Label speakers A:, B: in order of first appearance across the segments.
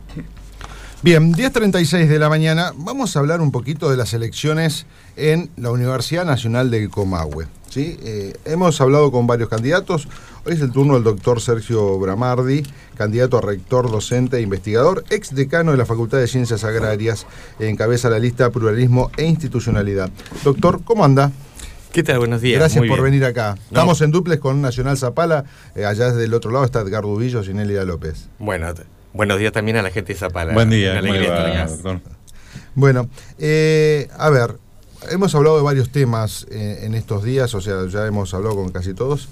A: Bien, 10:36 de la mañana. Vamos a hablar un poquito de las elecciones en la Universidad Nacional del Comahue, ¿sí? Hemos hablado con varios candidatos. Hoy es el turno del doctor Sergio Bramardi, candidato a rector, docente e investigador, ex decano de la Facultad de Ciencias Agrarias, encabeza la lista Pluralismo e Institucionalidad. Doctor, ¿cómo anda?
B: ¿Qué tal? Buenos días.
A: Gracias
B: Muy
A: por
B: bien.
A: venir acá. Estamos en duplex con Nacional Zapala. Allá desde el otro lado está Edgardo Ubillo y Nélida López.
B: Bueno, buenos días también a la gente de Zapala.
C: Buen día,
B: Una alegría estar acá.
C: doctor.
A: Bueno, a ver, hemos hablado de varios temas en estos días, o sea, ya hemos hablado con casi todos,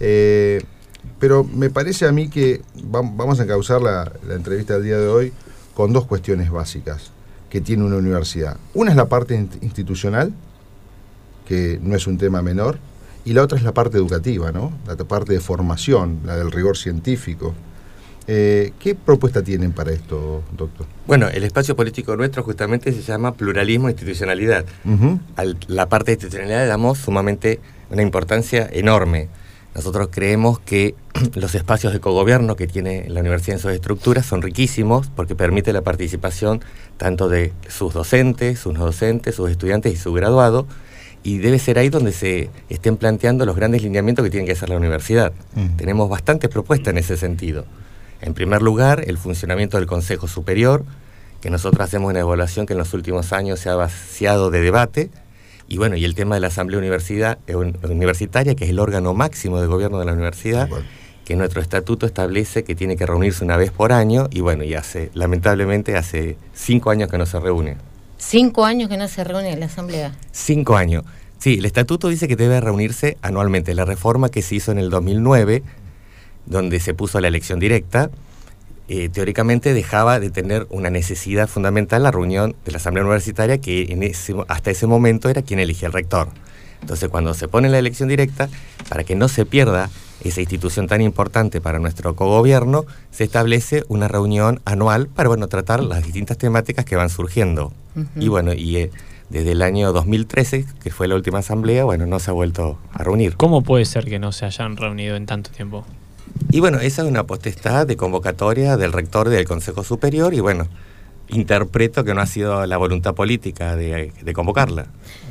A: pero me parece a mí que vamos a encauzar la entrevista del día de hoy con dos cuestiones básicas que tiene una universidad. Una es la parte institucional, que no es un tema menor, y la otra es la parte educativa, ¿no? La parte de formación, la del rigor científico. ¿Qué propuesta tienen para esto, doctor?
B: Bueno, el espacio político nuestro justamente se llama Pluralismo e Institucionalidad. A la parte de institucionalidad le damos sumamente una importancia enorme. Nosotros creemos que los espacios de cogobierno que tiene la universidad en sus estructuras son riquísimos porque permite la participación tanto de sus docentes, sus no docentes, sus estudiantes y su graduado, y debe ser ahí donde se estén planteando los grandes lineamientos que tiene que hacer la universidad. Tenemos bastantes propuestas en ese sentido. En primer lugar, el funcionamiento del Consejo Superior, que nosotros hacemos una evaluación que en los últimos años se ha vaciado de debate, y bueno, y el tema de la Asamblea Universitaria, que es el órgano máximo de gobierno de la universidad, que nuestro estatuto establece que tiene que reunirse una vez por año, y bueno, y lamentablemente hace 5 años que no se reúne.
D: 5 años que no se reúne la Asamblea.
B: 5 años. Sí, el estatuto dice que debe reunirse anualmente. La reforma que se hizo en el 2009, donde se puso la elección directa, teóricamente dejaba de tener una necesidad fundamental la reunión de la Asamblea Universitaria, que hasta ese momento era quien elegía el rector. Entonces, cuando se pone la elección directa, para que no se pierda esa institución tan importante para nuestro cogobierno, se establece una reunión anual para, bueno, tratar las distintas temáticas que van surgiendo. Y bueno, desde el año 2013, que fue la última asamblea, bueno, no se ha vuelto a reunir.
E: ¿Cómo puede ser que no se hayan reunido en tanto tiempo?
B: Y bueno, esa es una potestad de convocatoria del rector y del Consejo Superior, y bueno, interpreto que no ha sido la voluntad política de convocarla.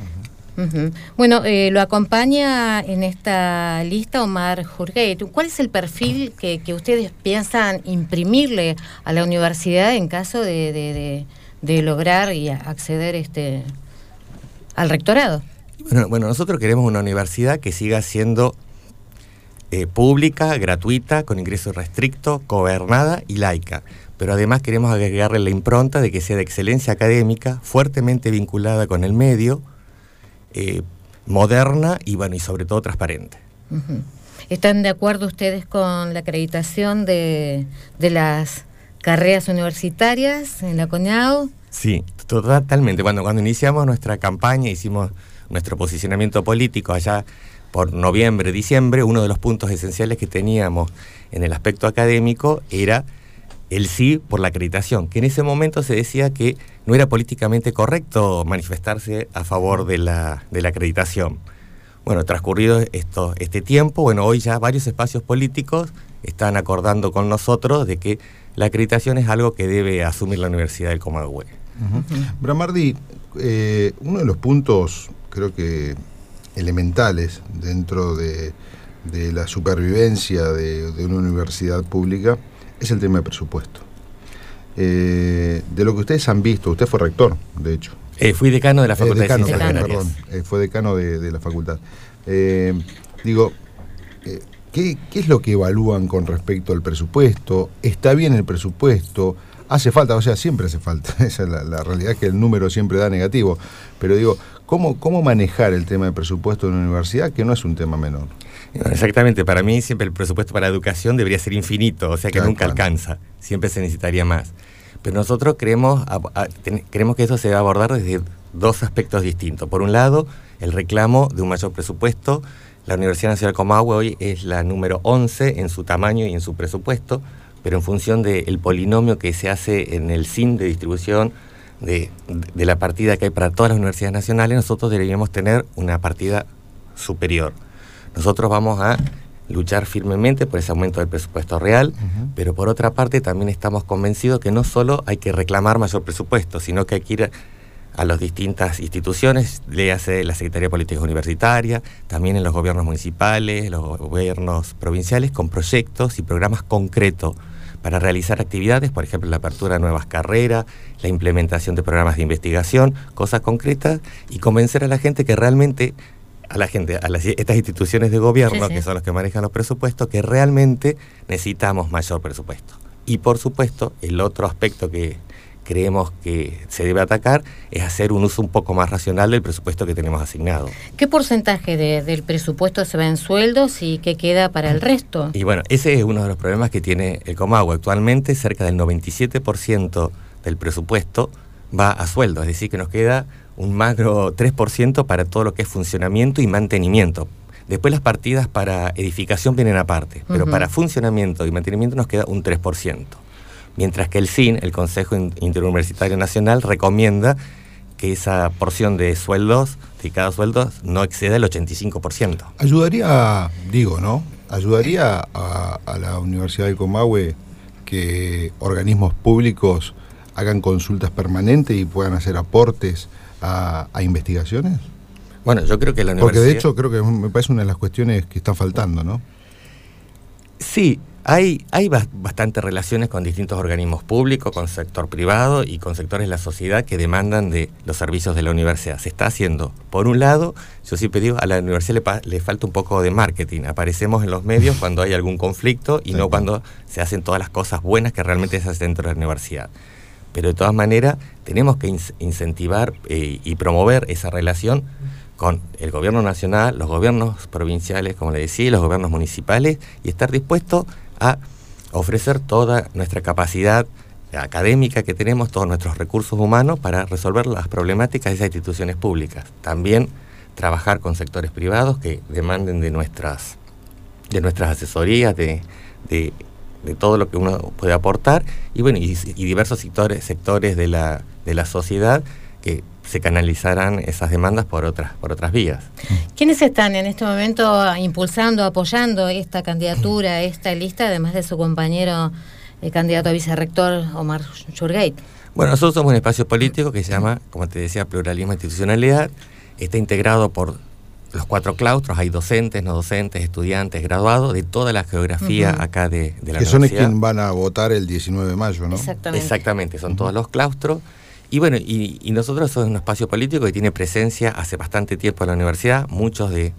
D: Bueno, lo acompaña en esta lista Omar Jurguet. ¿Cuál es el perfil que ustedes piensan imprimirle a la universidad en caso de lograr y acceder al rectorado?
B: Bueno, nosotros queremos una universidad que siga siendo pública, gratuita, con ingreso restricto, gobernada y laica. Pero además queremos agregarle la impronta de que sea de excelencia académica, fuertemente vinculada con el medio, moderna y bueno, y sobre todo transparente.
D: ¿Están de acuerdo ustedes con la acreditación de las carreras universitarias en la CONAU?
B: Sí, totalmente. Cuando iniciamos nuestra campaña, hicimos nuestro posicionamiento político allá por noviembre, diciembre, uno de los puntos esenciales que teníamos en el aspecto académico era el sí por la acreditación, que en ese momento se decía que no era políticamente correcto manifestarse a favor de la acreditación. Bueno, transcurrido este tiempo, bueno, hoy ya varios espacios políticos están acordando con nosotros de que la acreditación es algo que debe asumir la Universidad del Comahue.
A: Bramardi, uno de los puntos, creo que elementales dentro de la supervivencia de una universidad pública es el tema de presupuesto. De lo que ustedes han visto, usted fue rector, de hecho.
B: Fui decano de la Facultad de Ciencias Agrarias.
A: Perdón, fue decano de la facultad. ¿Qué es lo que evalúan con respecto al presupuesto? ¿Está bien el presupuesto? ¿Hace falta? O sea, siempre hace falta. Esa es la realidad, que el número siempre da negativo. Pero digo, ¿cómo manejar el tema del presupuesto en una universidad, que no es un tema menor?
B: Exactamente, para mí siempre el presupuesto para educación debería ser infinito, o sea que nunca alcanza, siempre se necesitaría más. Pero nosotros creemos que eso se va a abordar desde dos aspectos distintos. Por un lado, el reclamo de un mayor presupuesto. La Universidad Nacional Comahue hoy es la número 11 en su tamaño y en su presupuesto, pero en función del polinomio que se hace en el SIN de distribución de la partida que hay para todas las universidades nacionales, nosotros deberíamos tener una partida superior. Nosotros vamos a luchar firmemente por ese aumento del presupuesto real, pero por otra parte también estamos convencidos que no solo hay que reclamar mayor presupuesto, sino que hay que ir a las distintas instituciones, léase la Secretaría de Política Universitaria, también en los gobiernos municipales, los gobiernos provinciales, con proyectos y programas concretos para realizar actividades, por ejemplo, la apertura de nuevas carreras, la implementación de programas de investigación, cosas concretas, y convencer a la gente que realmente, estas instituciones de gobierno, que son los que manejan los presupuestos, que realmente necesitamos mayor presupuesto. Y por supuesto, el otro aspecto que creemos que se debe atacar es hacer un uso un poco más racional del presupuesto que tenemos asignado.
D: ¿Qué porcentaje del presupuesto se va en sueldos y qué queda para el resto?
B: Y bueno, ese es uno de los problemas que tiene el Comahue. Actualmente cerca del 97% del presupuesto va a sueldo, es decir, que nos queda un magro 3% para todo lo que es funcionamiento y mantenimiento. Después las partidas para edificación vienen aparte, pero para funcionamiento y mantenimiento nos queda un 3%. Mientras que el CIN, el Consejo Interuniversitario Nacional, recomienda que esa porción de sueldos, de cada sueldo, no exceda el 85%.
A: Ayudaría a la Universidad del Comahue que organismos públicos hagan consultas permanentes y puedan hacer aportes a investigaciones.
B: Bueno, yo creo que la universidad...
A: Porque de hecho creo que me parece una de las cuestiones que están faltando, ¿no?
B: Sí, hay bastantes relaciones con distintos organismos públicos, con sector privado y con sectores de la sociedad que demandan de los servicios de la universidad. Se está haciendo. Por un lado, yo siempre digo, a la universidad le falta un poco de marketing. Aparecemos en los medios cuando hay algún conflicto y no cuando se hacen todas las cosas buenas que realmente se hacen dentro de la universidad. Pero de todas maneras, tenemos que incentivar y promover esa relación con el gobierno nacional, los gobiernos provinciales, como le decía, y los gobiernos municipales, y estar dispuestos a ofrecer toda nuestra capacidad académica que tenemos, todos nuestros recursos humanos para resolver las problemáticas de esas instituciones públicas. También trabajar con sectores privados que demanden de nuestras asesorías, de todo lo que uno puede aportar, y bueno, y diversos sectores de la sociedad que se canalizarán esas demandas por otras vías.
D: ¿Quiénes están en este momento impulsando, apoyando esta candidatura, esta lista, además de su compañero candidato a vicerrector Omar Jurgeit?
B: Bueno, nosotros somos un espacio político que se llama, como te decía, Pluralismo e Institucionalidad. Está integrado por los 4 claustros, hay docentes, no docentes, estudiantes, graduados, de toda la geografía acá de la universidad.
A: Que son quienes van a votar el 19 de mayo, ¿no?
B: Exactamente, son todos los claustros. Y bueno, y nosotros somos un espacio político que tiene presencia hace bastante tiempo en la universidad. Muchos de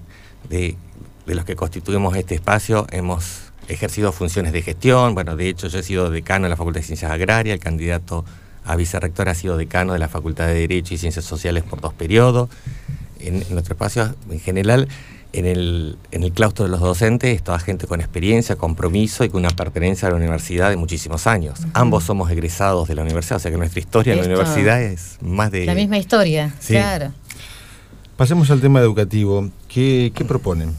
B: los que constituimos este espacio hemos ejercido funciones de gestión. Bueno, de hecho yo he sido decano de la Facultad de Ciencias Agrarias, el candidato a vicerrector ha sido decano de la Facultad de Derecho y Ciencias Sociales por 2 periodos. En nuestro espacio, en general, en el claustro de los docentes, es toda gente con experiencia, compromiso y con una pertenencia a la universidad de muchísimos años. Ambos somos egresados de la universidad, o sea que nuestra historia en la universidad es más de...
D: La misma historia, sí. Claro.
A: Pasemos al tema educativo. ¿Qué proponen?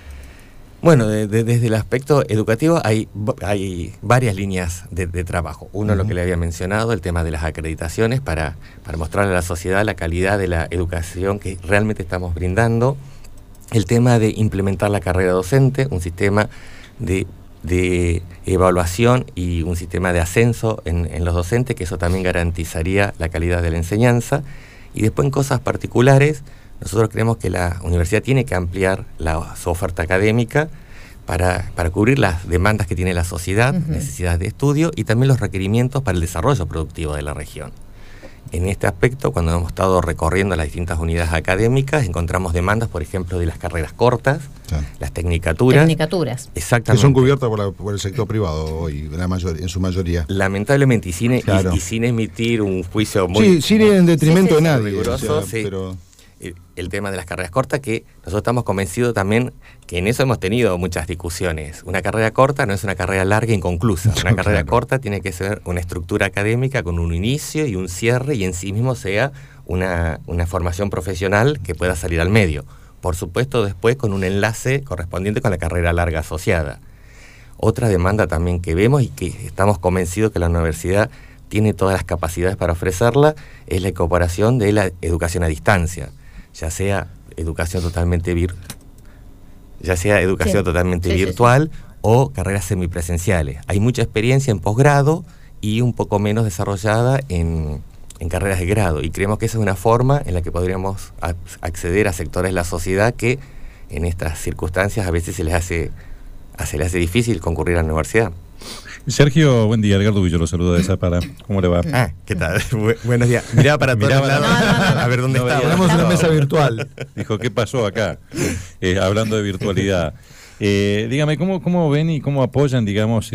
B: Bueno, desde el aspecto educativo hay varias líneas de trabajo. Uno, lo que le había mencionado, el tema de las acreditaciones para mostrarle a la sociedad la calidad de la educación que realmente estamos brindando. El tema de implementar la carrera docente, un sistema de evaluación y un sistema de ascenso en los docentes, que eso también garantizaría la calidad de la enseñanza. Y después, en cosas particulares, nosotros creemos que la universidad tiene que ampliar su oferta académica para cubrir las demandas que tiene la sociedad, necesidades de estudio y también los requerimientos para el desarrollo productivo de la región. En este aspecto, cuando hemos estado recorriendo las distintas unidades académicas, encontramos demandas, por ejemplo, de las carreras cortas, las tecnicaturas. Exactamente.
A: Que son cubiertas por el sector privado hoy, en su mayoría.
B: Lamentablemente, y sin emitir un juicio muy...
A: sin ir en detrimento de nadie.
B: Riguroso, pero... El tema de las carreras cortas, que nosotros estamos convencidos también que en eso hemos tenido muchas discusiones. Una carrera corta no es una carrera larga e inconclusa. Una carrera corta tiene que ser una estructura académica con un inicio y un cierre, y en sí mismo sea una formación profesional que pueda salir al medio. Por supuesto, después con un enlace correspondiente con la carrera larga asociada. Otra demanda también que vemos y que estamos convencidos que la universidad tiene todas las capacidades para ofrecerla es la incorporación de la educación a distancia, ya sea educación totalmente ya sea educación totalmente virtual o carreras semipresenciales. Hay mucha experiencia en posgrado y un poco menos desarrollada en carreras de grado, y creemos que esa es una forma en la que podríamos acceder a sectores de la sociedad que en estas circunstancias a veces se les hace difícil concurrir a la universidad.
C: Sergio, buen día. Edgardo Villo lo saluda de Zapala. ¿Cómo le va?
B: ¿Qué tal? Buenos días. Miraba para todos lados a ver dónde estaba.
A: Tenemos una mesa virtual.
C: Dijo, ¿qué pasó acá? Hablando de virtualidad. Dígame, ¿cómo ven y cómo apoyan, digamos,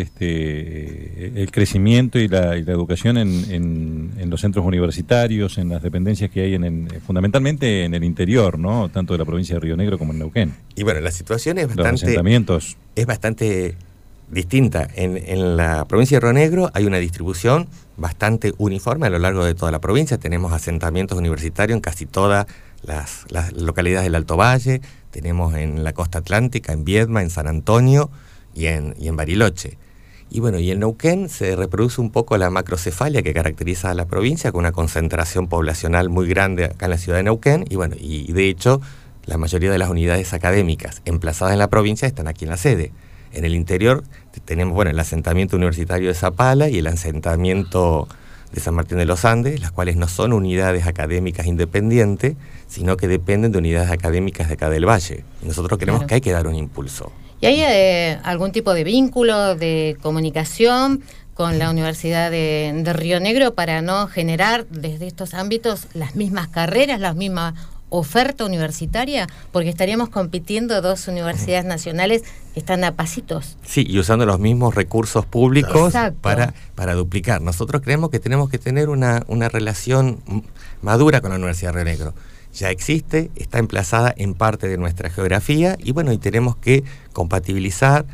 C: el crecimiento y la educación en los centros universitarios, en las dependencias que hay fundamentalmente en el interior, ¿no? Tanto de la provincia de Río Negro como en Neuquén?
B: Y bueno, la situación es
C: los asentamientos.
B: Es bastante distinta. En la provincia de Río Negro hay una distribución bastante uniforme a lo largo de toda la provincia. Tenemos asentamientos universitarios en casi todas las localidades del Alto Valle. Tenemos en la costa atlántica, en Viedma, en San Antonio y en Bariloche. Y bueno, y en Neuquén se reproduce un poco la macrocefalia que caracteriza a la provincia, con una concentración poblacional muy grande acá en la ciudad de Neuquén. Y bueno, y de hecho, la mayoría de las unidades académicas emplazadas en la provincia están aquí en la sede. En el interior tenemos, el asentamiento universitario de Zapala y el asentamiento de San Martín de los Andes, las cuales no son unidades académicas independientes, sino que dependen de unidades académicas de acá del Valle. Y nosotros creemos que hay que dar un impulso.
D: ¿Y hay algún tipo de vínculo, de comunicación con la Universidad de Río Negro para no generar desde estos ámbitos las mismas carreras, las mismas oferta universitaria? Porque estaríamos compitiendo dos universidades nacionales que están a pasitos.
B: Sí, y usando los mismos recursos públicos para duplicar. Nosotros creemos que tenemos que tener una relación madura con la Universidad de Río Negro. Ya existe, está emplazada en parte de nuestra geografía y y tenemos que compatibilizar,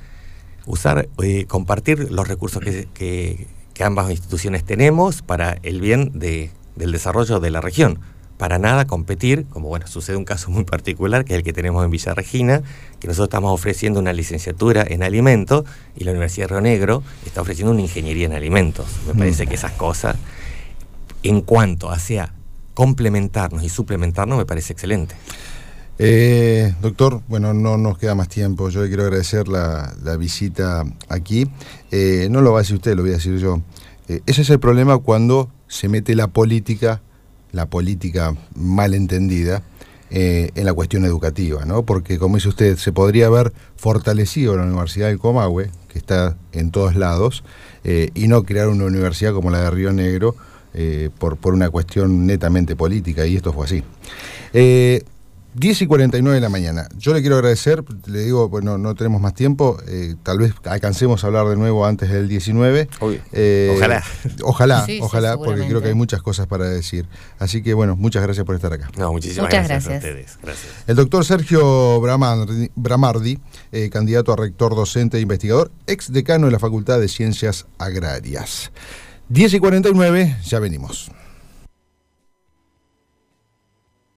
B: compartir los recursos que ambas instituciones tenemos para el bien del desarrollo de la región. Para nada competir, como sucede un caso muy particular, que es el que tenemos en Villa Regina, que nosotros estamos ofreciendo una licenciatura en alimentos y la Universidad de Río Negro está ofreciendo una ingeniería en alimentos. Me parece que esas cosas, en cuanto hacia complementarnos y suplementarnos, me parece excelente.
A: Doctor, no nos queda más tiempo. Yo le quiero agradecer la visita aquí. No lo va a decir usted, lo voy a decir yo. Ese es el problema cuando se mete la política mal entendida, en la cuestión educativa, ¿no? Porque, como dice usted, se podría haber fortalecido la Universidad del Comahue, que está en todos lados, y no crear una universidad como la de Río Negro, por una cuestión netamente política, y esto fue así. 10:49 de la mañana. Yo le quiero agradecer, le digo, no tenemos más tiempo, tal vez alcancemos a hablar de nuevo antes del 19. Ojalá,
D: Sí,
A: porque creo que hay muchas cosas para decir. Así que muchas gracias por estar acá.
B: Muchísimas gracias a ustedes. Gracias.
A: El doctor Sergio Bramardi, candidato a rector docente e investigador, ex decano de la Facultad de Ciencias Agrarias. 10:49, ya venimos.